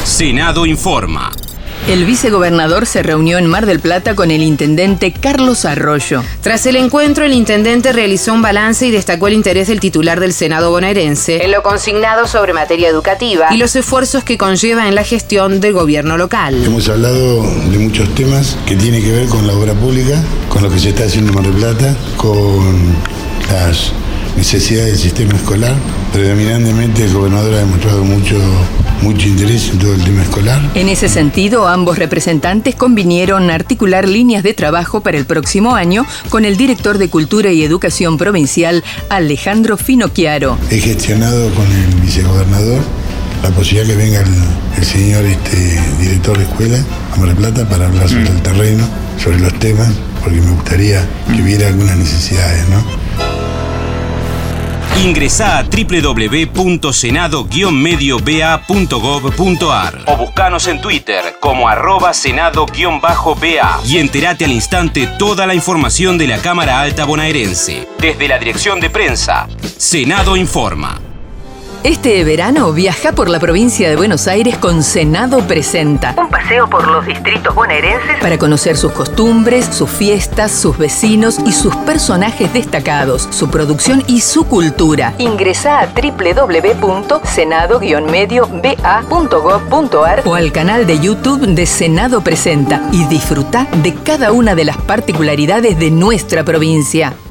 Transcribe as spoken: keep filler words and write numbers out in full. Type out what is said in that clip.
Senado informa. El vicegobernador se reunió en Mar del Plata con el intendente Carlos Arroyo. Tras el encuentro, el intendente realizó un balance y destacó el interés del titular del Senado bonaerense en lo consignado sobre materia educativa y los esfuerzos que conlleva en la gestión del gobierno local. Hemos hablado de muchos temas que tienen que ver con la obra pública, con lo que se está haciendo en Mar del Plata, con las necesidades del sistema escolar. Predominantemente el gobernador ha demostrado mucho, mucho interés en todo el tema escolar. En ese sentido, ambos representantes convinieron articular líneas de trabajo para el próximo año con el director de Cultura y Educación Provincial, Alejandro Finocchiaro. He gestionado con el vicegobernador la posibilidad que venga el, el señor este, director de escuela a Mar del Plata para hablar sobre el terreno, sobre los temas, porque me gustaría que hubiera algunas necesidades, ¿no? Ingresá a doble u doble u doble u punto senado guion medio b a punto gov punto a r o buscanos en Twitter como arroba senado guion bajo b a y entérate al instante toda la información de la Cámara Alta bonaerense. Desde la dirección de prensa, Senado informa. Este verano viaja por la provincia de Buenos Aires con Senado Presenta. Un paseo por los distritos bonaerenses para conocer sus costumbres, sus fiestas, sus vecinos y sus personajes destacados, su producción y su cultura. Ingresá a doble u doble u doble u punto senado guion medio b a punto gov punto a r o al canal de YouTube de Senado Presenta y disfruta de cada una de las particularidades de nuestra provincia.